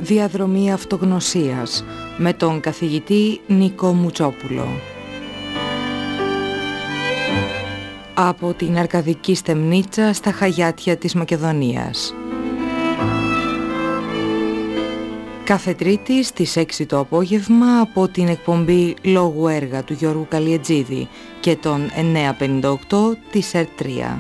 Διαδρομή αυτογνωσίας με τον καθηγητή Νίκο Μουτσόπουλο. Από την Αρκαδική Στεμνίτσα στα Χαγιάτια της Μακεδονίας. Κάθε Τρίτη στις 6 το απόγευμα από την εκπομπή Λόγου Έργα του Γιώργου Καλιετζίδη και τον 958 της ΕΡΤ3.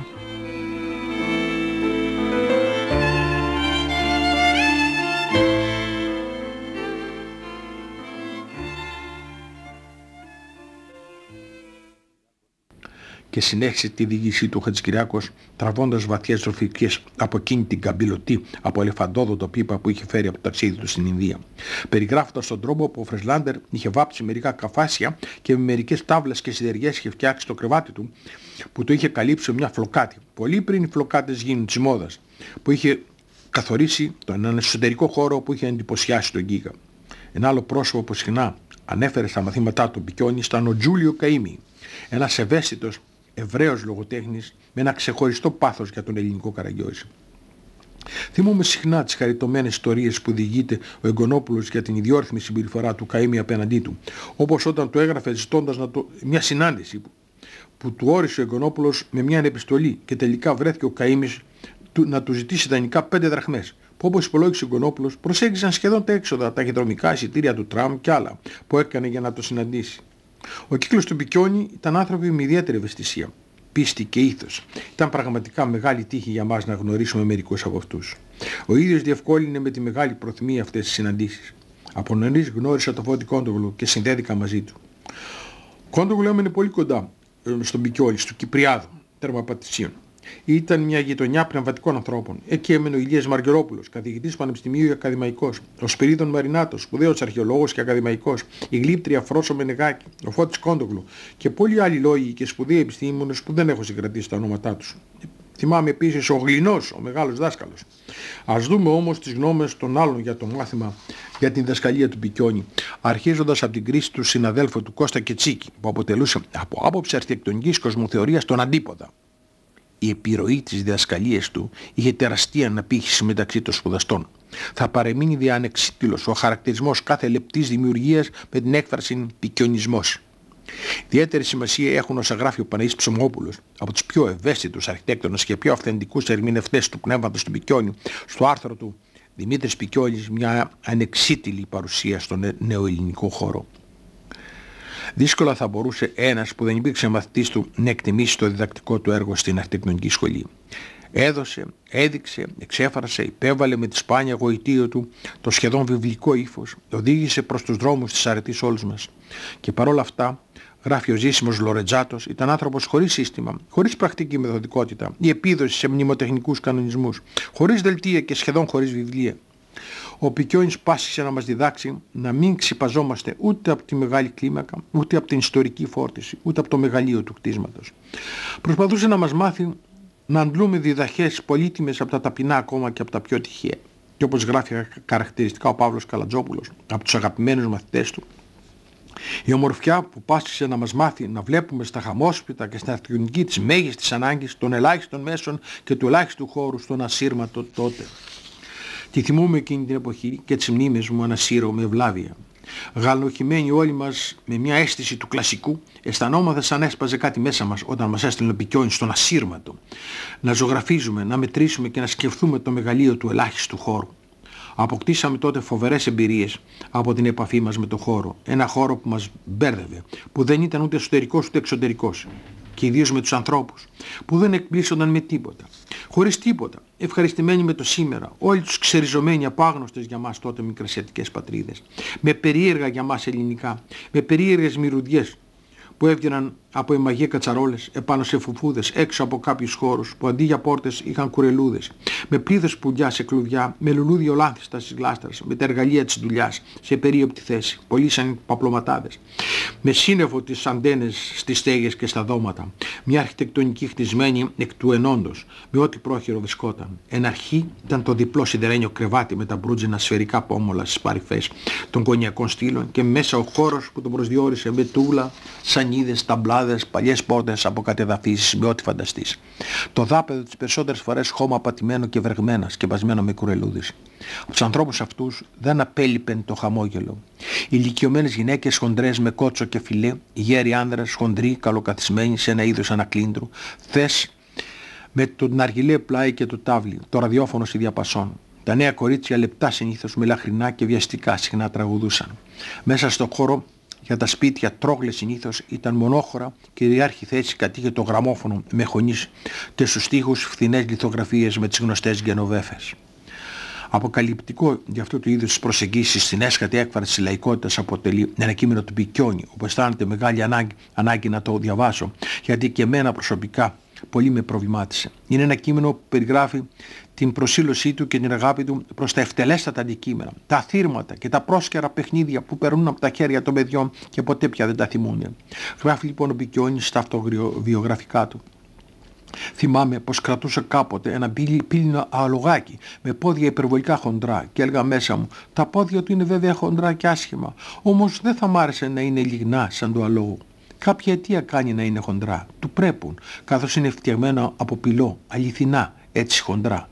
Και συνέχισε τη διοίκησή του Χατζικυριάκος, τραβώντας βαθιές ροφικές από εκείνη την καμπυλωτή από ελεφαντόδοτο πίπα που είχε φέρει από το ταξίδι του στην Ινδία. Περιγράφοντας τον τρόπο που ο Φρεσλάντερ είχε βάψει μερικά καφάσια και με μερικές τάβλες και σιδεριές είχε φτιάξει το κρεβάτι του, που το είχε καλύψει μια φλοκάτη, πολύ πριν οι φλοκάτες γίνουν της μόδας, που είχε καθορίσει έναν εσωτερικό χώρο που είχε εντυπωσιάσει τον Γκίγα. Ένα άλλο πρόσωπο που συχνά ανέφερε στα μαθήματά του Μπικιόνι ήταν ο Τζούλιο Καΐμι, ένας ευαίσθητος Εβραίος λογοτέχνης με ένα ξεχωριστό πάθος για τον ελληνικό Καραγκιόζη. Θυμούμε συχνά τις χαριτωμένες ιστορίες που διηγείται ο Εγκονόπουλος για την ιδιόρθμη συμπεριφορά του Καΐμι απέναντί του, όπως όταν το έγραφε ζητώντας μια συνάντηση που του όρισε ο Εγκονόπουλος με μια επιστολή και τελικά βρέθηκε ο Καΐμις να του ζητήσει δανεικά 5 δραχμές, που όπως υπολόγισε ο Εγκονόπουλος προσέγγιζαν σχεδόν τα έξοδα, τα ταχυδρομικά εισιτήρια του τραμ και άλλα που έκανε για να το συναντήσει. Ο κύκλος του Μπικιόνι ήταν άνθρωποι με ιδιαίτερη ευαισθησία, πίστη και ήθος. Ήταν πραγματικά μεγάλη τύχη για μας να γνωρίσουμε μερικούς από αυτούς. Ο ίδιος διευκόλυνε με τη μεγάλη προθυμία αυτές τις συναντήσεις. Από νωρίς γνώρισα το Φώτη Κόντογλου και συνδέθηκα μαζί του. Ο Κόντογλου έμενε πολύ κοντά στον Μπικιόνι, στο Κυπριάδο, τέρμα Πατησίων. Ήταν μια γειτονιά πνευματικών ανθρώπων. Εκεί έμενε ο Ηλίας Μαργερόπουλος, καθηγητής πανεπιστημίου και ακαδημαϊκός, ο Σπυρίδων Μαρινάτος, σπουδαίος αρχαιολόγος και ακαδημαϊκός, η γλύπτρια Φρόσο Μενεγάκη, ο Φώτης Κόντογλου και πολλοί άλλοι λόγοι και σπουδαίοι επιστήμονες που δεν έχω συγκρατήσει τα ονόματά τους. Θυμάμαι επίσης ο Γλινός, ο μεγάλος δάσκαλος. Ας δούμε όμως τις γνώμες των άλλων για το μάθημα για την διδασκαλία του Μπικιόνι, αρχίζοντας από την κρίση του συναδέλφου του Κώστα Κετσίκη, που αποτελούσε από άποψη αρχιτεκτονικής κοσμοθεωρίας τον αντίποδα. Η επιρροή της διδασκαλίας του είχε τεραστία αναπήχηση μεταξύ των σπουδαστών. Θα παρεμείνει διανεξίτηλος ο χαρακτηρισμός κάθε λεπτής δημιουργίας με την έκφραση πικιονισμός. Ιδιαίτερη σημασία έχουν όσα γράφει ο Παναγής Ψωμόπουλος, από τους πιο ευαίσθητους αρχιτέκτονες και πιο αυθεντικούς ερμηνευτές του πνεύματος του Μπικιόνι, στο άρθρο του «Δημήτρης Πικιόνης, μια ανεξίτηλη παρουσία στον νεοελληνικό χώρο». Δύσκολα θα μπορούσε ένας που δεν υπήρξε μαθητής του να εκτιμήσει το διδακτικό του έργο στην αρχιτεκτονική σχολή. Έδωσε, έδειξε, εξέφρασε, υπέβαλε με τη σπάνια γοητεία του το σχεδόν βιβλικό ύφος, οδήγησε προς τους δρόμους της αρετής όλους μας. Και παρόλα αυτά, γράφει ο Ζήσιμος Λορετζάτος, ήταν άνθρωπος χωρίς σύστημα, χωρίς πρακτική μεθοδικότητα ή επίδοση σε μνημοτεχνικούς κανονισμούς, χωρίς δελτία και σχεδόν χωρίς βιβλία. Ο Πικιόνης πάσχισε να μας διδάξει να μην ξυπαζόμαστε ούτε από τη μεγάλη κλίμακα, ούτε από την ιστορική φόρτιση, ούτε από το μεγαλείο του κτίσματος. Προσπαθούσε να μας μάθει να αντλούμε διδαχές πολύτιμες από τα ταπεινά ακόμα και από τα πιο τυχαία. Και όπως γράφει χαρακτηριστικά ο Παύλος Καλατζόπουλος από τους αγαπημένους μαθητές του, η ομορφιά που πάσχισε να μας μάθει να βλέπουμε στα χαμόσπιτα και στην αρχιτεκτονική της μέγιστης ανάγκης των ελάχιστων μέσων και του ελάχιστου χώρου στον ασύρματο τότε. Τη θυμούμαι εκείνη την εποχή και τις μνήμες μου ανασύρω με ευλάβεια. Γαλοχημένοι όλοι μας με μια αίσθηση του κλασικού, αισθανόμαστε σαν έσπαζε κάτι μέσα μας όταν μας έστειλε ο Πικιόνης στον ασύρματο. Να ζωγραφίζουμε, να μετρήσουμε και να σκεφτούμε το μεγαλείο του ελάχιστου χώρου. Αποκτήσαμε τότε φοβερές εμπειρίες από την επαφή μας με το χώρο. Ένα χώρο που μας μπέρδευε, που δεν ήταν ούτε εσωτερικός ούτε εξωτερικός. Και ιδίως με τους ανθρώπους, που δεν εκπλήσονταν με τίποτα. Χωρίς τίποτα, ευχαριστημένοι με το σήμερα, όλοι τους ξεριζωμένοι από άγνωστες για μας τότε μικρασιατικές πατρίδες. Με περίεργα για μας ελληνικά, με περίεργες μυρουδιές που έβγαιναν από εμαγιέ κατσαρόλες επάνω σε φουφούδες έξω από κάποιους χώρους που αντί για πόρτες είχαν κουρελούδες, με πλήθος πουλιά σε κλουβιά, με λουλούδι ολάνθιστα στις γλάστρες, με τα εργαλεία της δουλειάς σε περίοπτη θέση, πολλοί σαν παπλωματάδες, με σύννεφο τις αντένες στις στέγες και στα δώματα, μια αρχιτεκτονική χτισμένη εκ του ενόντος, με ό,τι πρόχειρο βρισκόταν. Εν αρχή ήταν το διπλό σιδερένιο κρεβάτι με τα μπρούτζινα σφαιρικά πόμολα στις παρυφές των κονιακών στήλων και μέσα ο χώρος που τον προσδιορίσε με τούλα, σαν σανίδες, ταμπλάδες, παλιές πόρτες από κατεδαφίσεις με ό,τι φανταστείς. Το δάπεδο τις περισσότερες φορές χώμα πατημένο και βρεγμένα, σκεπασμένο με κουρελούδες. Από τους ανθρώπους αυτούς δεν απέλειπεν το χαμόγελο. Οι ηλικιωμένες γυναίκες χοντρές με κότσο και φιλέ, οι γέροι άνδρες χοντροί, καλοκαθισμένοι σε ένα είδος ανακλύντρου, θες με το ναργιλέ πλάι και το τάβλι, το ραδιόφωνο στη διαπασόν. Τα νέα κορίτσια λεπτά συνήθως με λαχρινά και βιαστικά συχνά τραγουδούσαν. Μέσα στο χώρο για τα σπίτια τρόγλες συνήθως ήταν μονόχωρα, κυριάρχη θέση κατήχε το γραμμόφωνο με χωνής και στους στίχους φθηνές λιθογραφίες με τις γνωστές γενοβέφες. Αποκαλυπτικό για αυτού του είδους της προσεγγίσεις στην έσχατη έκφραση της λαϊκότητας αποτελεί ένα κείμενο του Πικιόνι, όπου αισθάνεται μεγάλη ανάγκη να το διαβάσω, γιατί και εμένα προσωπικά πολύ με προβλημάτισε. Είναι ένα κείμενο που περιγράφει την προσήλωσή του και την αγάπη του προς τα ευτελέστατα αντικείμενα, τα αθήρματα και τα πρόσκαιρα παιχνίδια που περνούν από τα χέρια των παιδιών και ποτέ πια δεν τα θυμούνται. Γράφει λοιπόν ο Πικιόνης στα αυτοβιογραφικά του. Θυμάμαι πως κρατούσα κάποτε ένα πύληνο αλογάκι με πόδια υπερβολικά χοντρά και έλεγα μέσα μου, τα πόδια του είναι βέβαια χοντρά και άσχημα, όμως δεν θα μ' άρεσε να είναι λιγνά σαν το αλόγου. Κάποια αιτία κάνει να είναι χοντρά, του πρέπουν, καθώς είναι φτιαγμένο από πυλό, αληθινά, έτσι χοντρά.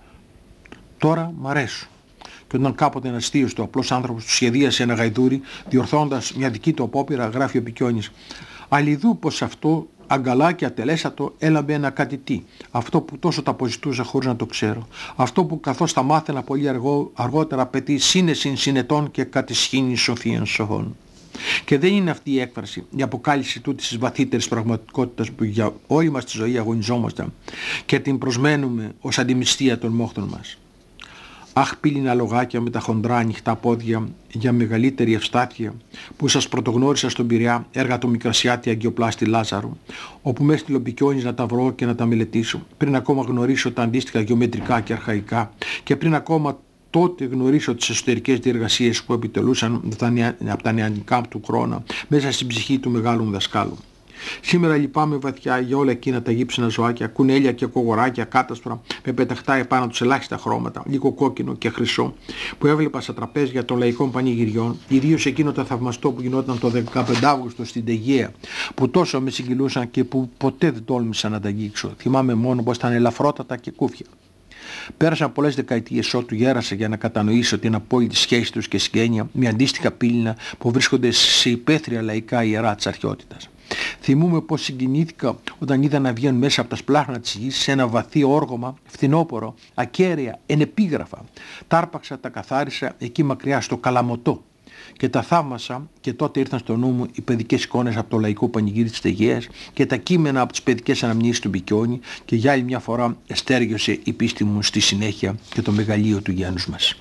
Τώρα μ' αρέσουν. Και όταν κάποτε ένας θείος του απλός άνθρωπος του σχεδίασε ένα γαϊδούρι, διορθώντας μια δική του απόπειρα, γράφει ο Πικιόνης, «Αλλιδού πως αυτό αγκαλά και ατελέσατο έλαμπε ένα κάτι τι, αυτό που τόσο τα αποζητούσα χωρίς να το ξέρω, αυτό που καθώς τα μάθαινα πολύ αργότερα απαιτεί σύνεση συνετών και κατησχήνη σοφίαν σοφών». Και δεν είναι αυτή η έκφραση, η αποκάλυψη τούτης της βαθύτερης πραγματικότητας που για όλη μας τη ζωή αγωνιζόμαστε και την προσμένουμε ως αντιμυστία των μόχθων μας. Αχ, πύληνα λογάκια με τα χοντρά ανοιχτά πόδια για μεγαλύτερη ευστάθεια που σας πρωτογνώρισα στον Πειραιά, έργα του Μικρασιάτη Αγγιοπλάστη Λάζαρου, όπου με έστειλε ο Πικιόνης να τα βρω και να τα μελετήσω, πριν ακόμα γνωρίσω τα αντίστοιχα γεωμετρικά και αρχαϊκά και πριν ακόμα τότε γνωρίσω τις εσωτερικές διεργασίες που επιτελούσαν από τα νεανικά του χρόνια μέσα στην ψυχή του μεγάλου δασκάλου. Σήμερα λυπάμαι βαθιά για όλα εκείνα τα γύψινα ζωάκια, κουνέλια και κογοράκια κάτασπρα με πεταχτά επάνω τους ελάχιστα χρώματα, λίγο κόκκινο και χρυσό, που έβλεπα στα τραπέζια των λαϊκών πανηγυριών, ιδίως εκείνο το θαυμαστό που γινόταν το 15 Αύγουστο στην Τεγέα, που τόσο με συγκυλούσαν και που ποτέ δεν τόλμησα να τα αγγίξω. Θυμάμαι μόνο πως ήταν ελαφρότατα και κούφια. Πέρασαν πολλές δεκαετίες ότου γέρασα για να κατανοήσω την απόλυτη σχέση τους και συγγένεια με αντίστοιχα πύληνα που βρίσκονται σε υπαίθρια λαϊκά ιερά της αρχαιότητας. Θυμούμαι πως συγκινήθηκα όταν είδα να βγαίνουν μέσα από τα σπλάχνα της γης σε ένα βαθύ όργωμα, φθινόπορο, ακέραια, ενεπίγραφα. Τάρπαξα, τα καθάρισα εκεί μακριά στο Καλαμωτό και τα θαύμασα και τότε ήρθαν στο νου μου οι παιδικές εικόνες από το λαϊκό πανηγύρι της Τεγέας και τα κείμενα από τις παιδικές αναμνήσεις του Πικιόνη και για άλλη μια φορά εστέργιωσε η πίστη μου στη συνέχεια και το μεγαλείο του γένους μας.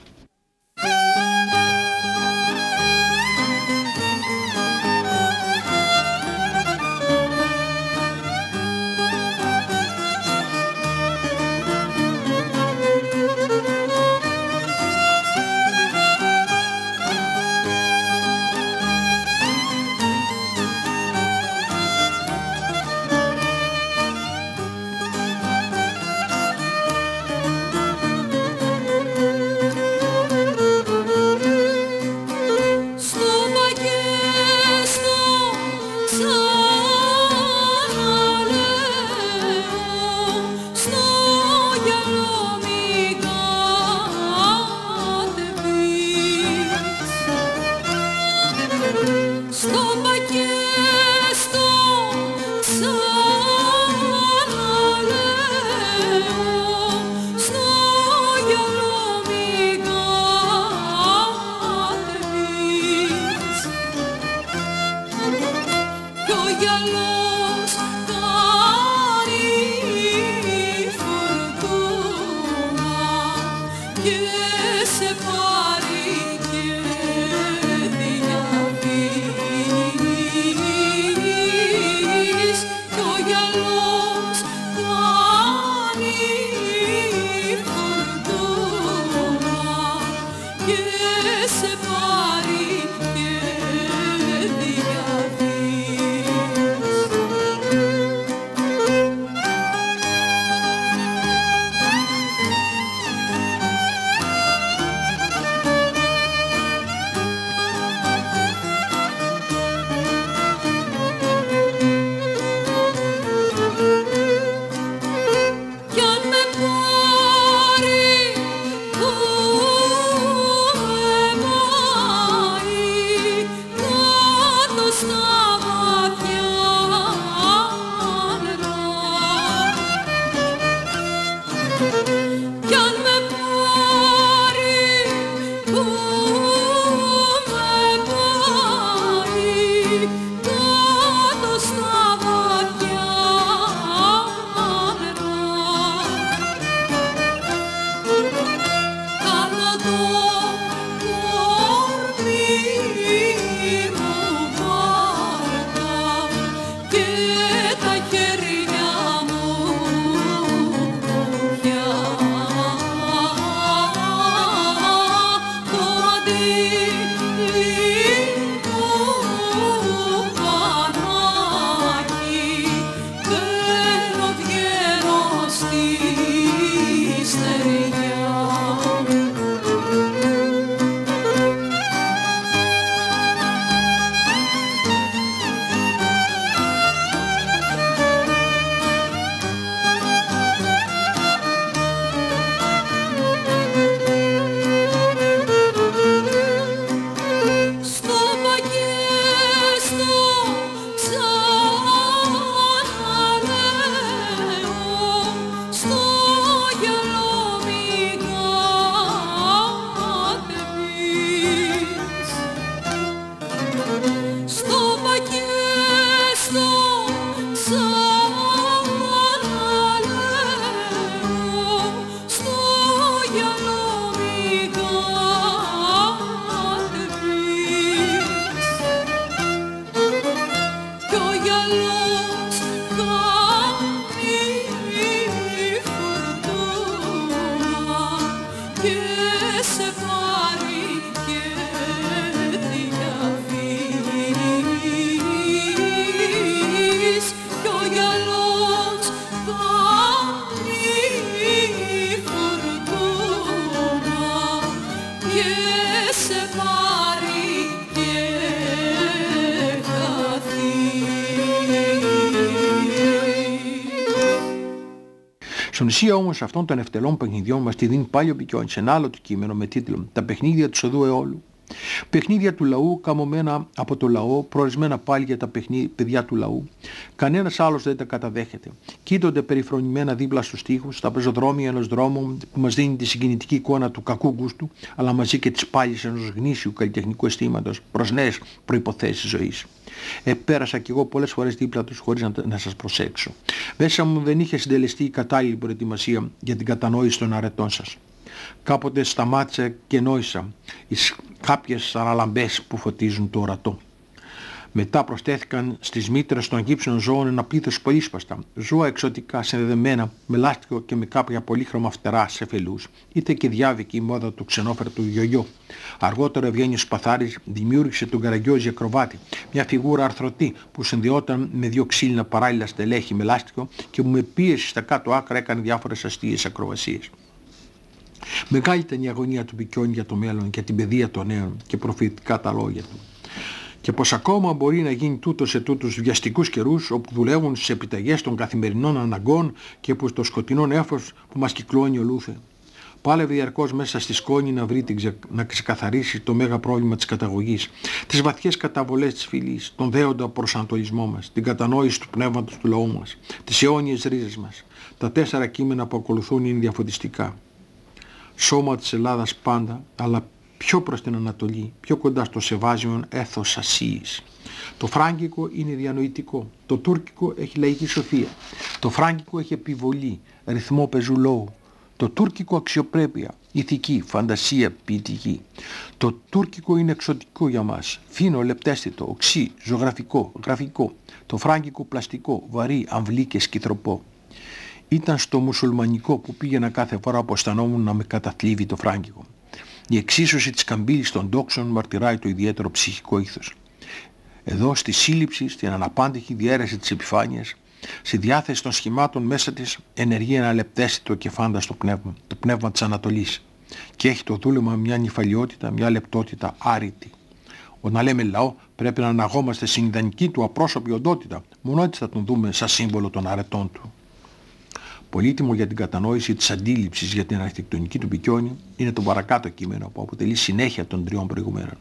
Στην ουσία όμως αυτών των ευτελών παιχνιδιών μας τη δίνει πάλι ο Πικιόνης σε ένα άλλο του κείμενο με τίτλο «Τα παιχνίδια του Οδού Αιώλου». Παιχνίδια του λαού, καμωμένα από το λαό, προορισμένα πάλι για τα παιδιά του λαού. Κανένας άλλος δεν τα καταδέχεται. Κοίτονται περιφρονημένα δίπλα στους τοίχους, στα πεζοδρόμια ενός δρόμου που μας δίνει τη συγκινητική εικόνα του κακού γούστου, αλλά μαζί και τις πάλης ενός γνήσιου καλλιτεχνικού αισθήματος προς νέες προϋποθέσεις ζωής. Πέρασα κι εγώ πολλές φορές δίπλα τους χωρίς να σας προσέξω. Μέσα μου δεν είχε συντελεστεί η κατάλληλη προετοιμασία για την κατανόηση των αρετών σας. Κάποτε σταμάτησα και νόησα εις κάποιες αραλαμπές που φωτίζουν το ορατό. Μετά προσθέθηκαν στις μήτρες των γύψεων ζώων ένα πλήθος πολύσπαστα, ζώα εξωτικά συνδεδεμένα με λάστιχο και με κάποια πολύχρωμα φτερά σε φελούς, είτε και διάβηκε η μόδα του ξενόφερτου γιογιό. Αργότερα ο Ευγένιος Σπαθάρης δημιούργησε τον Καραγκιόζη ακροβάτη, μια φιγούρα αρθρωτή που συνδυόταν με δύο ξύλινα παράλληλα στελέχη με λάστιχο και που με πίεση στα κάτω άκρα έκανε διάφορες αστείες ακροβασίες. Μεγάλη ήταν η αγωνία του Πικιόνη για το μέλλον και την παιδεία των νέων και προφητικά τα λόγια του. Και πως ακόμα μπορεί να γίνει τούτο σε τούτους βιαστικούς καιρούς όπου δουλεύουν στις επιταγές των καθημερινών αναγκών και που στο σκοτεινό νέφος που μας κυκλώνει ολούθε. Πάλευε διαρκώς μέσα στη σκόνη να βρει να ξεκαθαρίσει το μέγα πρόβλημα της καταγωγής, τις βαθιές καταβολές της φυλής, τον δέοντα προσανατολισμό μας, την κατανόηση του πνεύματος του λαού μας, τις αιώνιες ρίζες μας. Τα 4 κείμενα που ακολουθούν είναι διαφωτιστικά. Σώμα της Ελλάδας πάντα, αλλά πιο προς την Ανατολή, πιο κοντά στο Σεβάζιον έθος Ασίης. Το φράγκικο είναι διανοητικό, το τούρκικο έχει λαϊκή σοφία, το φράγκικο έχει επιβολή, ρυθμό πεζουλόου, το τούρκικο αξιοπρέπεια, ηθική, φαντασία, ποιητική. Το τούρκικο είναι εξωτικό για μας, φίνο, λεπτέστητο, οξύ, ζωγραφικό, γραφικό, το φράγκικο πλαστικό, βαρύ, αμβλή και σκυθροπό. Ήταν στο μουσουλμανικό που πήγαινα κάθε φορά που αισθανόμουν να με καταθλίβει το φράγκικο. Η εξίσωση της καμπύλης των δόξων μαρτυράει το ιδιαίτερο ψυχικό ήθος. Εδώ στη σύλληψη, στην αναπάντηχη διαίρεση της επιφάνειας, στη διάθεση των σχημάτων μέσα της ενεργεί ένα λεπτέστητο και φάνταστο πνεύμα, το πνεύμα της Ανατολής. Και έχει το δούλευμα μια νυφαλιότητα, μια λεπτότητα άρρητη. Όταν λέμε λαό πρέπει να αναγόμαστε στην ιδανική του απρόσωπη οντότητα, μόνο έτσι θα τον δούμε σαν σύμβολο των αρετών του. Πολύτιμο για την κατανόηση της αντίληψης για την αρχιτεκτονική του Πικιόνη είναι το παρακάτω κείμενο που αποτελεί συνέχεια των 3 προηγουμένων.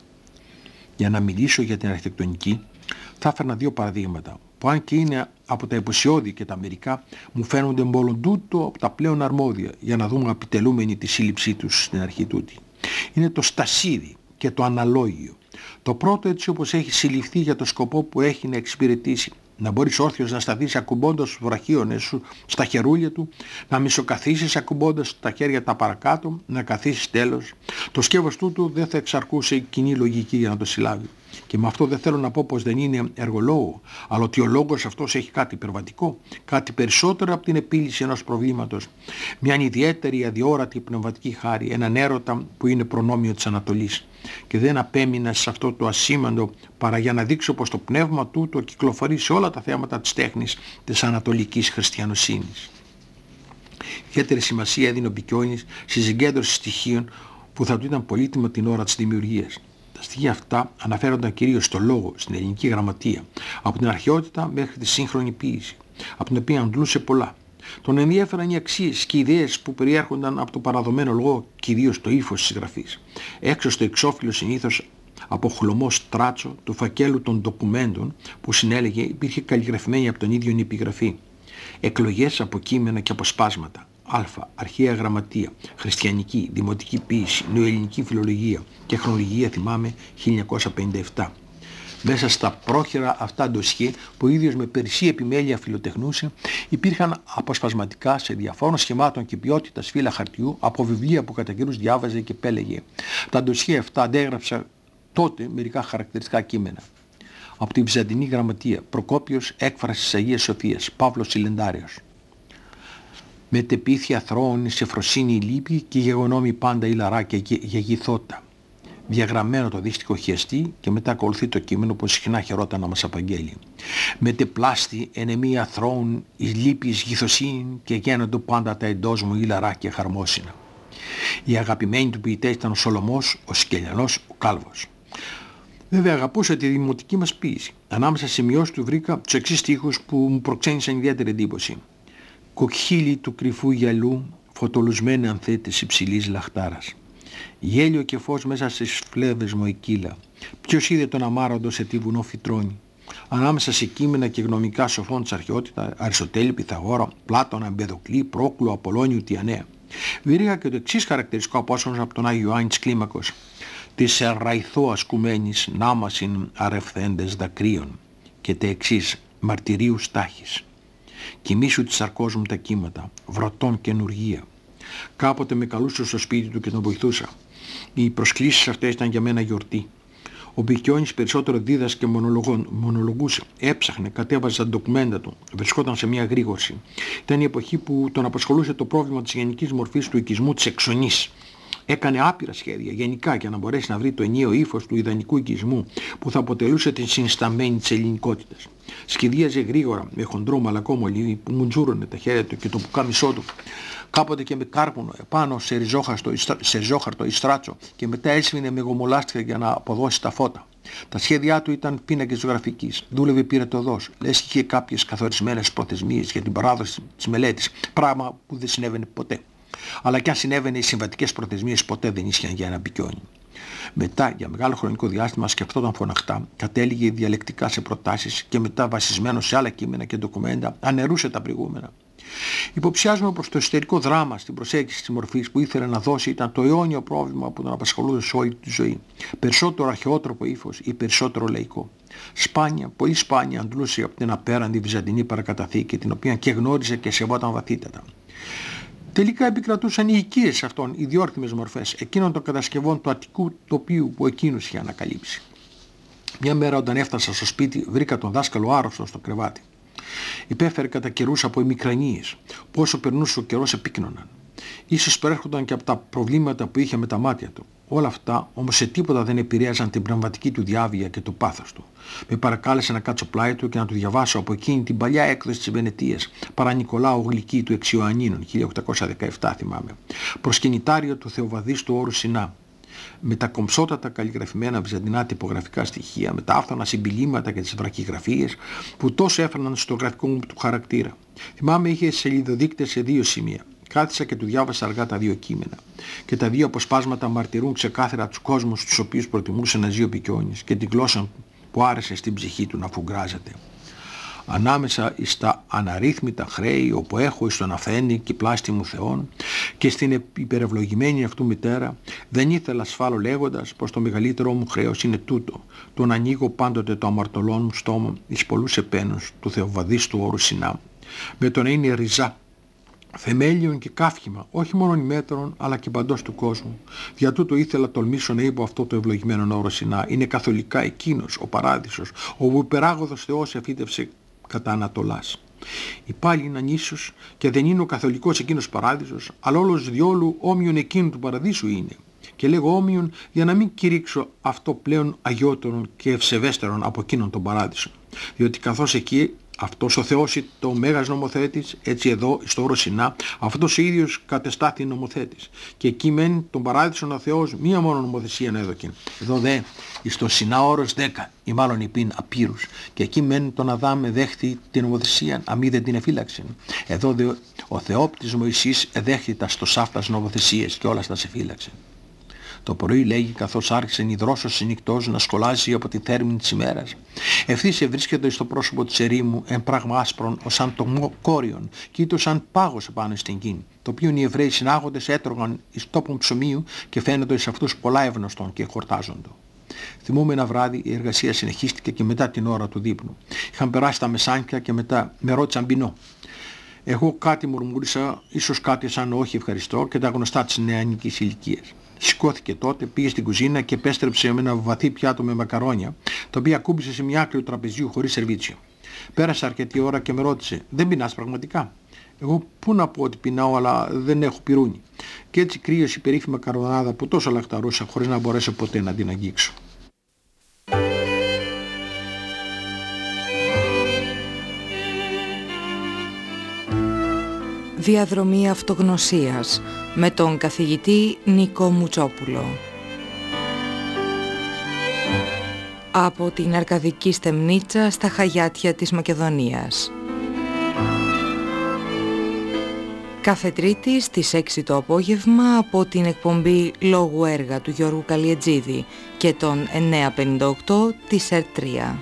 Για να μιλήσω για την αρχιτεκτονική θα έφερνα 2 παραδείγματα που αν και είναι από τα υποσιώδη και τα μερικά μου φαίνονται μόλον τούτο από τα πλέον αρμόδια για να δούμε επιτελούμενη τη σύλληψή τους στην αρχή τούτη. Είναι το στασίδι και το αναλόγιο. Το πρώτο έτσι όπως έχει συλληφθεί για το σκοπό που έχει να εξυπηρετήσει. Να μπορείς όρθιος να σταθείς ακουμπώντας τους βραχίονες σου στα χερούλια του, να μισοκαθίσεις ακουμπώντας τα χέρια τα παρακάτω, να καθίσεις τέλος. Το σκεύος τούτου δεν θα εξαρκούσε κοινή λογική για να το συλλάβει. Και με αυτό δεν θέλω να πω πως δεν είναι εργολόγο, αλλά ότι ο λόγος αυτός έχει κάτι υπερβατικό, κάτι περισσότερο από την επίλυση ενός προβλήματος. Μια ιδιαίτερη αδιόρατη πνευματική χάρη, έναν έρωτα που είναι προνόμιο της Ανατολής. Και δεν απέμεινα σε αυτό το ασήμαντο παρά για να δείξω πως το πνεύμα τούτο κυκλοφορεί σε όλα τα θέματα της τέχνης της ανατολικής χριστιανοσύνης. Ιδιαίτερη σημασία έδινε ο Πικιόνης στη συγκέντρωση στοιχείων που θα του ήταν πολύτιμα την ώρα της δημιουργίας. Τα στοιχεία αυτά αναφέρονταν κυρίως στο λόγο, στην ελληνική γραμματεία, από την αρχαιότητα μέχρι τη σύγχρονη ποίηση, από την οποία αντλούσε πολλά. Τον ενδιέφεραν οι αξίες και οι ιδέες που περιέρχονταν από το παραδομένο λόγο, κυρίως το ύφος της γραφής. Έξω στο εξώφυλλο συνήθως από χλωμό στράτσο του φακέλου των ντοκουμέντων που συνέλεγε υπήρχε καλλιγραφημένη από τον ίδιο επιγραφή. Εκλογές από κείμενα και αποσπάσματα. Αρχαία γραμματεία, χριστιανική, δημοτική ποίηση, νεοελληνική φιλολογία και χρονολογία θυμάμαι 1957. Μέσα στα πρόχειρα αυτά ντοσιέ που ο ίδιος με περισσή επιμέλεια φιλοτεχνούσε υπήρχαν αποσπασματικά σε διαφόρων σχημάτων και ποιότητας φύλλα χαρτιού από βιβλία που κατά καιρούς διάβαζε και πέλεγε. Τα ντοσιέ αυτά αντέγραψα τότε μερικά χαρακτηριστικά κείμενα. Από την Βυζαντινή Γραμματεία, Προκόπιος, έκφραση της Αγίας Σοφίας, Παύλος Σιλεντάριος. Μετεπίθεια θρόων σε φροσύνη η λύπη και γεγονόμη πάντα η λαρά και γεγιθότα. Διαγραμμένο το δύστιχο χιαστή και μετά ακολουθεί το κείμενο που συχνά χαιρόταν να μας απαγγέλει. Μετεπλάστη ενεμία θρόων εις λύπης γυθοσύνη και γένοντο πάντα τα εντός μου η λαρά και χαρμόσυνα. Οι αγαπημένοι του ποιητές ήταν ο Σολωμός, ο Σκελιανός, ο Κάλβος. Βέβαια αγαπούσα τη δημοτική μας ποίηση. Ανάμεσα σε σημειώσεις του βρήκα τους εξής στίχους που μου προξένησαν ιδιαίτερη εντύπωση. Κοκχύλι του κρυφού γυαλού, φωτολουσμένη ανθέτης υψηλής λαχτάρας. Γέλιο και φως μέσα στις φλέβες μου εκύλα. Ποιος είδε τον αμάραντο σε τι βουνό φυτρώνει. Ανάμεσα σε κείμενα και γνωμικά σοφών της αρχαιότητα, Αριστοτέλη, Πυθαγόρα, Πλάτωνα, Εμπεδοκλή, Πρόκλου, Απολώνιου, Τιανέα. Βρήκα και το εξής χαρακτηριστικό απόσπασμα από τον Άγιο Ιωάννη της Κλίμακος. Της ερραϊθώ ασκουμένης νάμασιν αρευθέντες δακρύων. Και τε εξής μαρτυρίου στάχης. Κοιμήσου της σαρκός μου τα κύματα, βρωτών και νουργία. Κάποτε με καλούσε στο σπίτι του και τον βοηθούσα. Οι προσκλήσεις αυτές ήταν για μένα γιορτή. Ο Μπικιόνης περισσότερο δίδασκε μονολογούσε, έψαχνε, κατέβαζε τα ντοκουμέντα του, βρισκόταν σε μια γρήγορση. Ήταν η εποχή που τον απασχολούσε το πρόβλημα της γενικής μορφής του οικισμού της εξονής. Έκανε άπειρα σχέδια γενικά για να μπορέσει να βρει το ενιαίο ύφος του ιδανικού οικισμού που θα αποτελούσε την συνισταμένη της ελληνικότητας. Σχεδίαζε γρήγορα με χοντρό μαλακό μολύβι που μουτζούρωνε τα χέρια του και το πουκάμισό του. Κάποτε και με κάρπουνο επάνω σε ριζόχαρτο ή στράτσο και μετά έσβηνε με γομολάστιχα για να αποδώσει τα φώτα. Τα σχέδιά του ήταν πίνακες ζωγραφικής. Δούλευε πυρετωδώς. Λες και είχε κάποιες καθορισμένες προθεσμίες για την παράδοση της μελέτης. Πράγμα που δεν συνέβαινε ποτέ. Αλλά κι αν συνέβαινε, οι συμβατικές προθεσμίες ποτέ δεν ίσχυαν για ένα Μπικιόνι. Μετά, για μεγάλο χρονικό διάστημα, σκεφτόταν φωναχτά, κατέληγε διαλεκτικά σε προτάσεις και μετά, βασισμένο σε άλλα κείμενα και ντοκουμέντα, αναιρούσε τα προηγούμενα. Υποψιάζομαι πως το εσωτερικό δράμα στην προσέγγιση της μορφής που ήθελε να δώσει ήταν το αιώνιο πρόβλημα που τον απασχολούσε σε όλη τη ζωή. Περισσότερο αρχαιότροπο ύφος ή περισσότερο λαϊκό. Σπάνια, πολύ σπάνια αντλούσε από την απέραντη βυζαντινή παρακαταθήκη, την οποία και γνώριζε και σεβόταν βαθύτατα. Τελικά επικρατούσαν οι οικίες αυτών, οι διόρθιμες μορφές, εκείνων των κατασκευών του αττικού τοπίου που εκείνος είχε ανακαλύψει. Μια μέρα όταν έφτασα στο σπίτι βρήκα τον δάσκαλο άρρωστο στο κρεβάτι. Υπέφερε κατά καιρούς από ημικρανίες, που όσο περνούσε ο καιρός επίκνωναν. Ίσως προέρχονταν και από τα προβλήματα που είχε με τα μάτια του. Όλα αυτά όμως σε τίποτα δεν επηρέαζαν την πνευματική του διάβια και το πάθος του. Με παρακάλεσε να κάτσω πλάι του και να του διαβάσω από εκείνη την παλιά έκδοση της Βενετίας, παρά Νικολάου Γλυκή του Εξιωαννίνων, 1817 θυμάμαι, προσκυνητάριο του θεοβαδίστου όρου Σινά. Με τα κομψότατα καλλιγραφημένα βυζαντινά τυπογραφικά στοιχεία, με τα άφθονα συμπιλήματα και τις βρακιγραφίες που τόσο έφερναν στο γραφικό μου του χαρακτήρα. Θυμάμαι είχε σελιδοδείκτες σε 2 σημεία. Κάθισα και του διάβασα αργά τα 2 κείμενα. Και τα 2 αποσπάσματα μαρτυρούν ξεκάθαρα τους κόσμους τους οποίους προτιμούσε να ζει ο Μπικιόνης και την γλώσσα που άρεσε στην ψυχή του να φουγκράζεται. Ανάμεσα στα αναρρύθμιτα χρέη όπου έχω εις τον αφέντη και πλάστη μου Θεόν και στην υπερευλογημένη αυτού μητέρα, δεν ήθελα ασφάλω λέγοντας πως το μεγαλύτερό μου χρέος είναι τούτο, το να ανοίγω πάντοτε το αμαρτωλόν μου στόμα εις πολλούς επένους του θεοβαδίστου όρου Σινά, με το να είναι ριζά, θεμέλιον και κάφημα, όχι μόνο ημέτερον αλλά και παντός του κόσμου. Δια τούτο ήθελα τολμήσω να είπω αυτό το ευλογημένο όρο Σινά. Είναι καθολικά εκείνος ο παράδεισος, όπου ο υπεράγωδος Θεός εφύτευσε κατά Ανατολάς. Η πάλι είναι ανίσως και δεν είναι ο καθολικός εκείνος παράδεισος, αλλά όλος διόλου όμοιον εκείνου του παραδείσου είναι. Και λέγω όμοιον για να μην κηρύξω αυτό πλέον αγιότερον και ευσεβέστερον από εκείνον τον παράδεισο. Διότι καθώς εκεί αυτός ο Θεός το μέγας νομοθέτης, έτσι εδώ στο όρο Σινά, αυτός ο ίδιος κατεστάθη νομοθέτης. Και εκεί μεν τον παράδεισον ο Θεός μία μόνο νομοθεσία να έδωκε. Εδώ δε, στο Σινά όρος 10, ή μάλλον υπήν απείρους. Και εκεί μεν τον Αδάμ δέχτη την νομοθεσία, αμή δεν την εφύλαξε. Εδώ δε ο Θεόπτης Μωυσής εδέχτη τα στο σάφτας νομοθεσίες και όλα τα σε φύλαξε. Το πρωί λέγει καθώς άρχισε υδρόσος συνυκτός να σκολάζει από τη θέρμη της ημέρας. Ευθύς ευρίσκεται στο πρόσωπο της ερήμου εν πράγμα άσπρον ως σαν το κόριον και ήτο σαν πάγος επάνω στην γη, το οποίο οι Εβραίοι συνάγοντες έτρωγαν εις τόπον ψωμίου και φαίνονται εις αυτούς πολλά εύνωστον και χορτάζοντο. Θυμούμαι ένα βράδυ η εργασία συνεχίστηκε και μετά την ώρα του δείπνου. Είχαν περάσει τα μεσάνυχτα και μετά με ρώτησαν πεινώ. Εγώ κάτι μουρμούρισα, ίσως κάτι σαν όχι ευχαριστώ και τα γνωστά της νεανικής ηλικίας. Σηκώθηκε τότε, πήγε στην κουζίνα και επέστρεψε με ένα βαθύ πιάτο με μακαρόνια, το οποίο ακούμπησε σε μια άκρη του τραπεζιού χωρίς σερβίτσιο. Πέρασε αρκετή ώρα και με ρώτησε, δεν πεινάς πραγματικά? Εγώ πού να πω ότι πεινάω, αλλά δεν έχω πυρούνι. Και έτσι κρύωσε η περίφημη μακαρονάδα που τόσο λαχταρούσα χωρίς να μπορέσω ποτέ να την αγγίξω. Διαδρομή αυτογνωσίας με τον καθηγητή Νίκο Μουτσόπουλο. Από την Αρκαδική Στεμνίτσα στα Χαγιάτια της Μακεδονίας. Κάθε Τρίτη στις 6 το απόγευμα από την εκπομπή Λόγου Έργα του Γιώργου Καλιετζίδη και τον 958 της ΕΡΤ3.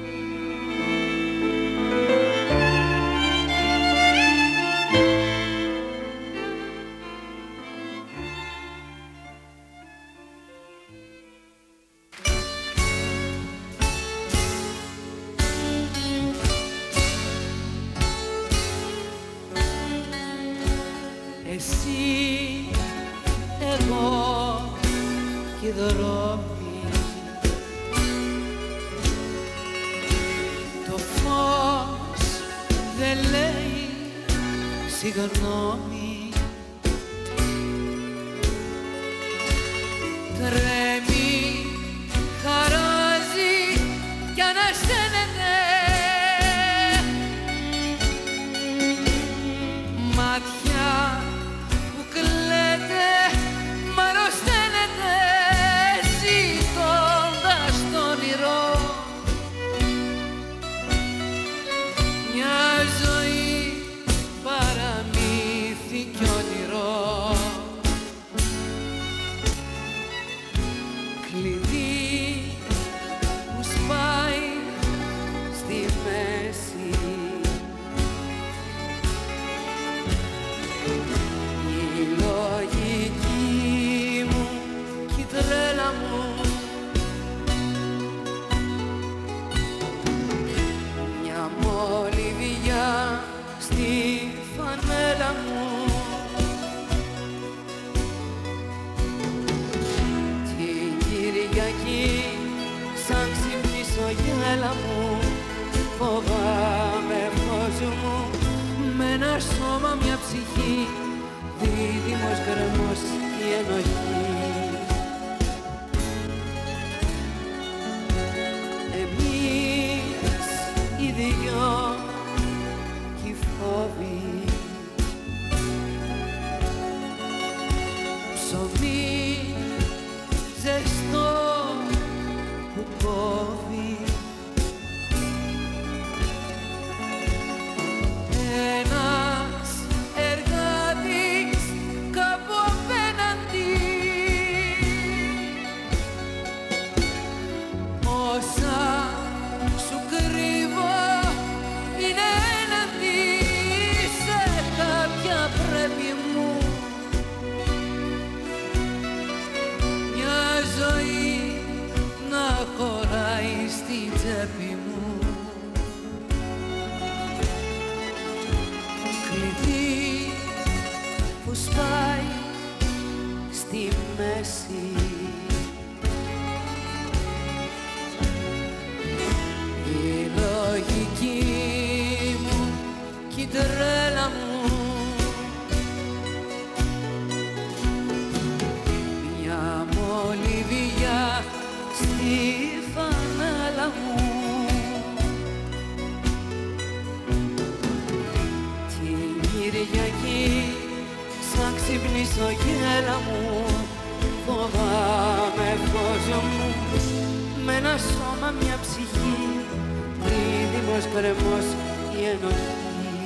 Συγγνώμη, τρέμει, χαράζει κι ανασταίνεται, μάτια που κλαίτε μ' αρρωσταίνεται, ζητώντας το όνειρο μια ζωή παραμύθι κι όνειρο, κλειδί που σπάει στη μέση, η λογική μου κι η τρέλα μου, μια μολυβιά στη φανέλα μου, την Κυριακή σαν ξυπνήσω γέλα μου, φοβάμαι φως μου με ένα σώμα μια ψυχή, δίδυμος γκρεμός η ενοχή. Εμείς οι δυο κι οι φόβοι, ψωμί ζεστό που κόβει, ένας εργάτης κάπου απέναντι, όσα σου κρύβω είναι έναντι σε κάποια πρέπει μου, μια ζωή να χωράει στη τσέπη μου, κλειδί που σπάει στη μέση, η λογική μου κι η τρέλα μου, μια μολυβιά στη φανέλα μου, την Κυριακή σαν ξυπνήσω γέλα μου, φοβάμαι φως μου με ένα σώμα μια ψυχή, δίδυμος γκρεμός η ενοχή.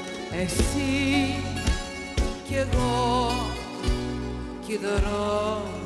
Εσύ κι εγώ κι οι δρόμοι,